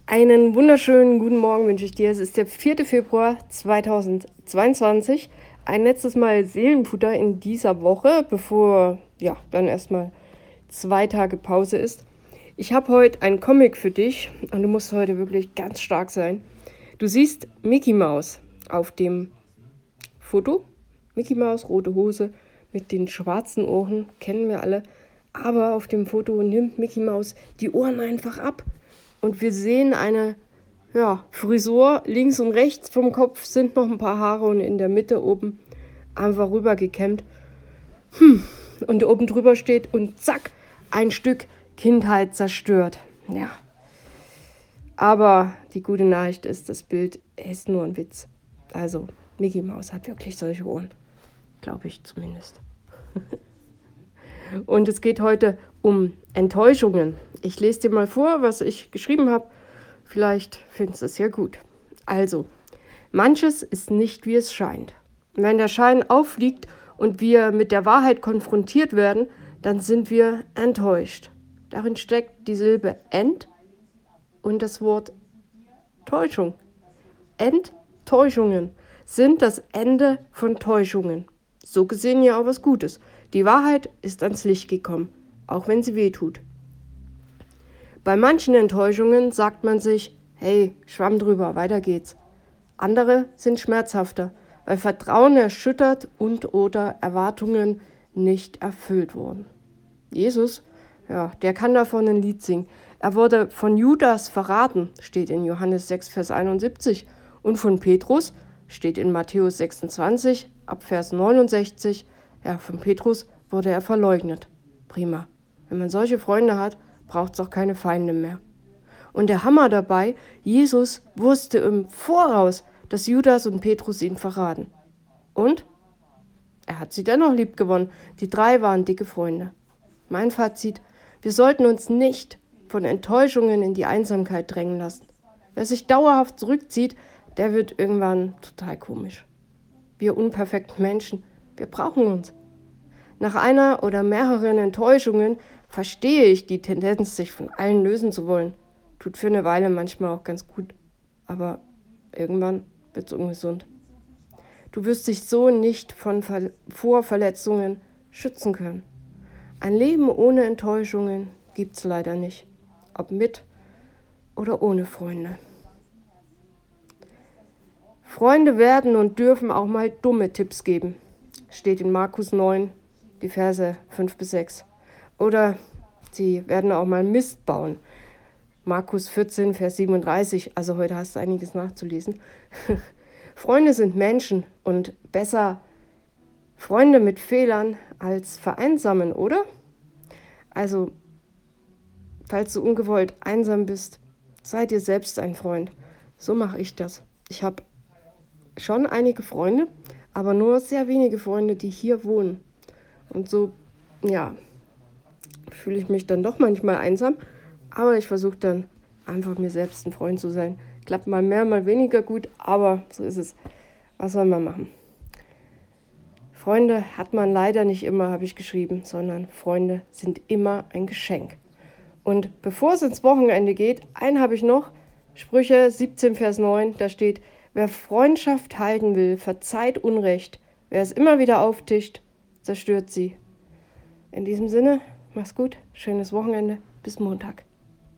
Einen wunderschönen guten Morgen wünsche ich dir. Es ist der 4. Februar 2022. Ein letztes Mal Seelenfutter in dieser Woche, bevor dann erstmal 2 Tage Pause ist. Ich habe heute einen Comic für dich und du musst heute wirklich ganz stark sein. Du siehst Mickey Mouse auf dem Foto. Mickey Mouse, rote Hose mit den schwarzen Ohren, kennen wir alle. Aber auf dem Foto nimmt Mickey Mouse die Ohren einfach ab. Und wir sehen eine Frisur. Links und rechts vom Kopf sind noch ein paar Haare und in der Mitte oben einfach rüber gekämmt. Und oben drüber steht und zack, ein Stück Kindheit zerstört. Ja. Aber die gute Nachricht ist, das Bild ist nur ein Witz. Also, Mickey Mouse hat wirklich solche Ohren. Glaube ich zumindest. Und es geht heute um Enttäuschungen. Ich lese dir mal vor, was ich geschrieben habe. Vielleicht findest du es ja gut. Also, manches ist nicht, wie es scheint. Wenn der Schein auffliegt und wir mit der Wahrheit konfrontiert werden, dann sind wir enttäuscht. Darin steckt die Silbe ent und das Wort Täuschung. Enttäuschungen sind das Ende von Täuschungen. So gesehen ja auch was Gutes. Die Wahrheit ist ans Licht gekommen, auch wenn sie weh tut. Bei manchen Enttäuschungen sagt man sich, hey, Schwamm drüber, weiter geht's. Andere sind schmerzhafter, weil Vertrauen erschüttert und oder Erwartungen nicht erfüllt wurden. Jesus, der kann davon ein Lied singen. Er wurde von Judas verraten, steht in Johannes 6, Vers 71, und von Petrus, steht in Matthäus 26, ab Vers 69, von Petrus wurde er verleugnet. Prima. Wenn man solche Freunde hat, braucht es auch keine Feinde mehr. Und der Hammer dabei, Jesus wusste im Voraus, dass Judas und Petrus ihn verraten. Und er hat sie dennoch lieb gewonnen. Die 3 waren dicke Freunde. Mein Fazit, wir sollten uns nicht von Enttäuschungen in die Einsamkeit drängen lassen. Wer sich dauerhaft zurückzieht, der wird irgendwann total komisch. Wir unperfekten Menschen, wir brauchen uns. Nach einer oder mehreren Enttäuschungen verstehe ich die Tendenz, sich von allen lösen zu wollen. Tut für eine Weile manchmal auch ganz gut, aber irgendwann wird es ungesund. Du wirst dich so nicht vor Verletzungen schützen können. Ein Leben ohne Enttäuschungen gibt es leider nicht, ob mit oder ohne Freunde. Freunde werden und dürfen auch mal dumme Tipps geben, steht in Markus 9, die Verse 5 bis 6. Oder sie werden auch mal Mist bauen. Markus 14, Vers 37, also heute hast du einiges nachzulesen. Freunde sind Menschen und besser Freunde mit Fehlern als vereinsamen, oder? Also, falls du ungewollt einsam bist, sei dir selbst ein Freund. So mache ich das. Ich habe schon einige Freunde, aber nur sehr wenige Freunde, die hier wohnen. Und so, fühle ich mich dann doch manchmal einsam, aber ich versuche dann einfach mir selbst ein Freund zu sein. Klappt mal mehr, mal weniger gut, aber so ist es. Was soll man machen? Freunde hat man leider nicht immer, habe ich geschrieben, sondern Freunde sind immer ein Geschenk. Und bevor es ins Wochenende geht, einen habe ich noch, Sprüche 17, Vers 9, da steht, wer Freundschaft halten will, verzeiht Unrecht, wer es immer wieder auftischt, zerstört sie. In diesem Sinne, mach's gut, schönes Wochenende, bis Montag.